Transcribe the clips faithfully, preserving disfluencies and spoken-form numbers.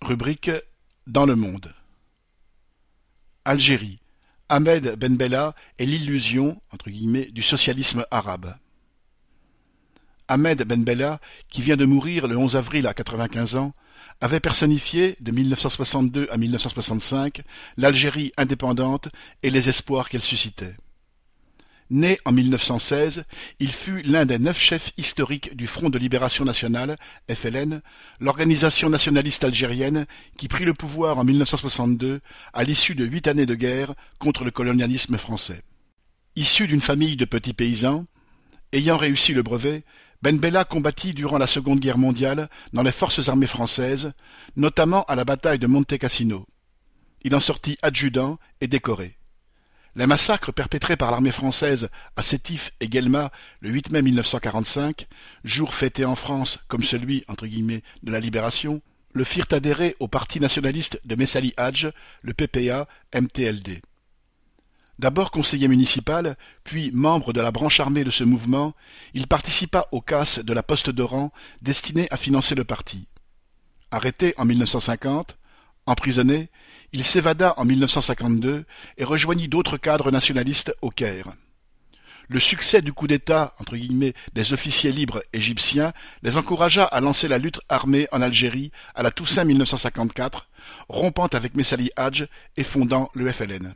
Rubrique Dans le monde. Algérie. Ahmed Ben Bella est l'illusion entre guillemets, du socialisme arabe. Ahmed Ben Bella, qui vient de mourir le onze avril à quatre-vingt-quinze ans, avait personnifié, de mille neuf cent soixante-deux à mille neuf cent soixante-cinq, l'Algérie indépendante et les espoirs qu'elle suscitait. Né en mille neuf cent seize, il fut l'un des neuf chefs historiques du Front de libération nationale, F L N, l'organisation nationaliste algérienne qui prit le pouvoir en mille neuf cent soixante-deux à l'issue de huit années de guerre contre le colonialisme français. Issu d'une famille de petits paysans, ayant réussi le brevet, Ben Bella combattit durant la Seconde Guerre mondiale dans les forces armées françaises, notamment à la bataille de Monte Cassino. Il en sortit adjudant et décoré. Les massacres perpétrés par l'armée française à Sétif et Guelma le huit mai mille neuf cent quarante-cinq, jour fêté en France comme celui entre guillemets de la Libération, le firent adhérer au parti nationaliste de Messali Hadj, le P P A M T L D. D'abord conseiller municipal, puis membre de la branche armée de ce mouvement, il participa aux casses de la poste d'Oran destinées à financer le parti. Arrêté en mille neuf cent cinquante, emprisonné, il s'évada en mille neuf cent cinquante-deux et rejoignit d'autres cadres nationalistes au Caire. Le succès du coup d'État entre guillemets, des officiers libres égyptiens les encouragea à lancer la lutte armée en Algérie à la Toussaint mille neuf cent cinquante-quatre, rompant avec Messali Hadj et fondant le F L N.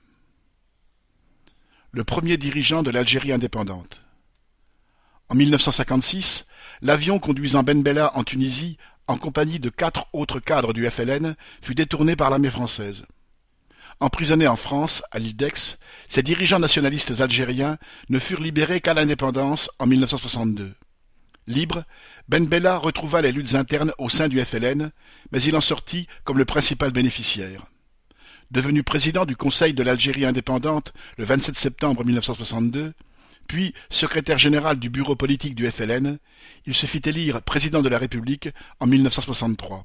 Le premier dirigeant de l'Algérie indépendante. En mille neuf cent cinquante-six, l'avion conduisant Ben Bella en Tunisie en compagnie de quatre autres cadres du F L N, fut détourné par l'armée française. Emprisonnés en France, à l'île d'Aix, ces dirigeants nationalistes algériens ne furent libérés qu'à l'indépendance en mille neuf cent soixante-deux. Libre, Ben Bella retrouva les luttes internes au sein du F L N, mais il en sortit comme le principal bénéficiaire. Devenu président du Conseil de l'Algérie indépendante le vingt-sept septembre mille neuf cent soixante-deux, puis secrétaire général du bureau politique du F L N, il se fit élire président de la République en mille neuf cent soixante-trois.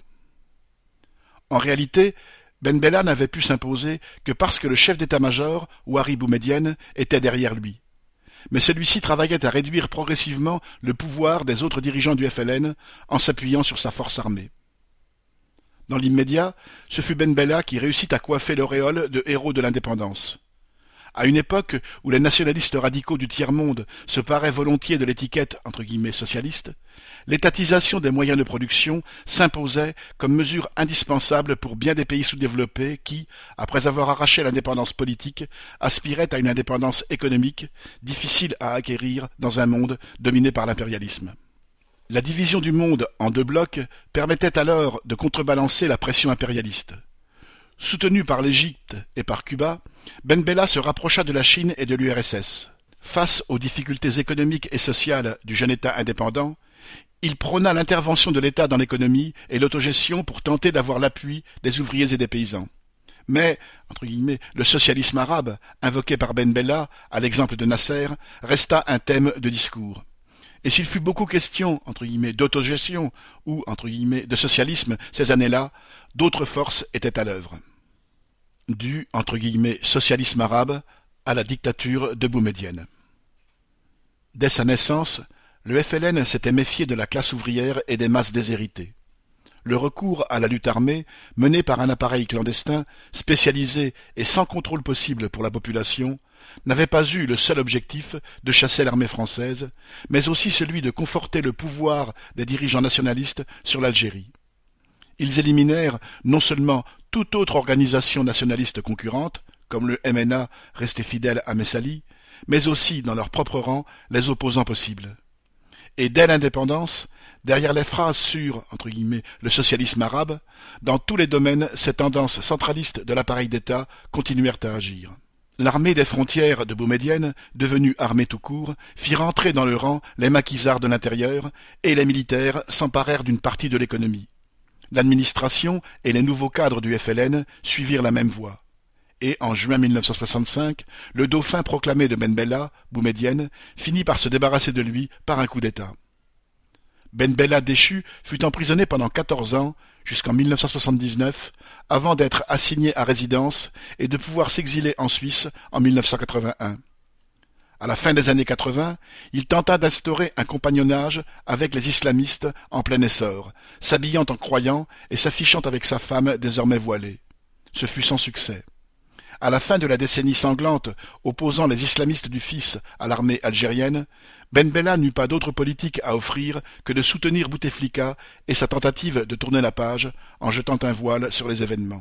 En réalité, Ben Bella n'avait pu s'imposer que parce que le chef d'état-major, Ouari Boumedienne, était derrière lui. Mais celui-ci travaillait à réduire progressivement le pouvoir des autres dirigeants du F L N en s'appuyant sur sa force armée. Dans l'immédiat, ce fut Ben Bella qui réussit à coiffer l'auréole de héros de l'indépendance. À une époque où les nationalistes radicaux du tiers-monde se paraient volontiers de l'étiquette entre guillemets socialiste, l'étatisation des moyens de production s'imposait comme mesure indispensable pour bien des pays sous-développés qui, après avoir arraché l'indépendance politique, aspiraient à une indépendance économique, difficile à acquérir dans un monde dominé par l'impérialisme. La division du monde en deux blocs permettait alors de contrebalancer la pression impérialiste. Soutenu par l'Égypte et par Cuba, Ben Bella se rapprocha de la Chine et de l'U R S S. Face aux difficultés économiques et sociales du jeune État indépendant, il prôna l'intervention de l'État dans l'économie et l'autogestion pour tenter d'avoir l'appui des ouvriers et des paysans. Mais, entre guillemets, le socialisme arabe, invoqué par Ben Bella, à l'exemple de Nasser, resta un thème de discours. Et s'il fut beaucoup question, entre guillemets, d'autogestion ou, entre guillemets, de socialisme ces années-là, d'autres forces étaient à l'œuvre. Du, entre guillemets, socialisme arabe à la dictature de Boumedienne. Dès sa naissance, le F L N s'était méfié de la classe ouvrière et des masses déshéritées. Le recours à la lutte armée, mené par un appareil clandestin, spécialisé et sans contrôle possible pour la population, n'avait pas eu le seul objectif de chasser l'armée française, mais aussi celui de conforter le pouvoir des dirigeants nationalistes sur l'Algérie. Ils éliminèrent non seulement toute autre organisation nationaliste concurrente, comme le M N A resté fidèle à Messali, mais aussi, dans leur propre rang, les opposants possibles. Et dès l'indépendance, derrière les phrases sur, entre guillemets, le socialisme arabe, dans tous les domaines, ces tendances centralistes de l'appareil d'État continuèrent à agir. L'armée des frontières de Boumedienne, devenue armée tout court, fit rentrer dans le rang les maquisards de l'intérieur, et les militaires s'emparèrent d'une partie de l'économie. L'administration et les nouveaux cadres du F L N suivirent la même voie. Et en juin mille neuf cent soixante-cinq, le dauphin proclamé de Ben Bella, Boumedienne, finit par se débarrasser de lui par un coup d'État. Ben Bella déchu fut emprisonné pendant quatorze ans, jusqu'en mille neuf cent soixante-dix-neuf, avant d'être assigné à résidence et de pouvoir s'exiler en Suisse en mille neuf cent quatre-vingt-un. À la fin des années quatre-vingt, il tenta d'instaurer un compagnonnage avec les islamistes en plein essor, s'habillant en croyant et s'affichant avec sa femme désormais voilée. Ce fut sans succès. À la fin de la décennie sanglante opposant les islamistes du fils à l'armée algérienne, Ben Bella n'eut pas d'autre politique à offrir que de soutenir Bouteflika et sa tentative de tourner la page en jetant un voile sur les événements.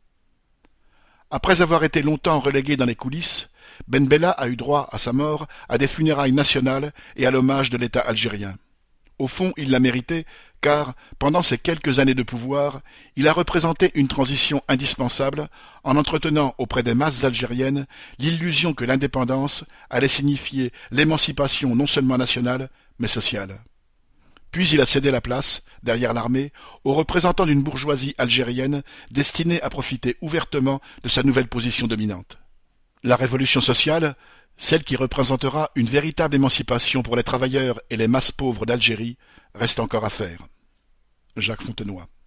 Après avoir été longtemps relégué dans les coulisses, Ben Bella a eu droit, à sa mort, à des funérailles nationales et à l'hommage de l'État algérien. Au fond, il l'a mérité, car, pendant ces quelques années de pouvoir, il a représenté une transition indispensable en entretenant auprès des masses algériennes l'illusion que l'indépendance allait signifier l'émancipation non seulement nationale, mais sociale. Puis il a cédé la place, derrière l'armée, aux représentants d'une bourgeoisie algérienne destinée à profiter ouvertement de sa nouvelle position dominante. La révolution sociale, celle qui représentera une véritable émancipation pour les travailleurs et les masses pauvres d'Algérie, reste encore à faire. Jacques Fontenoy.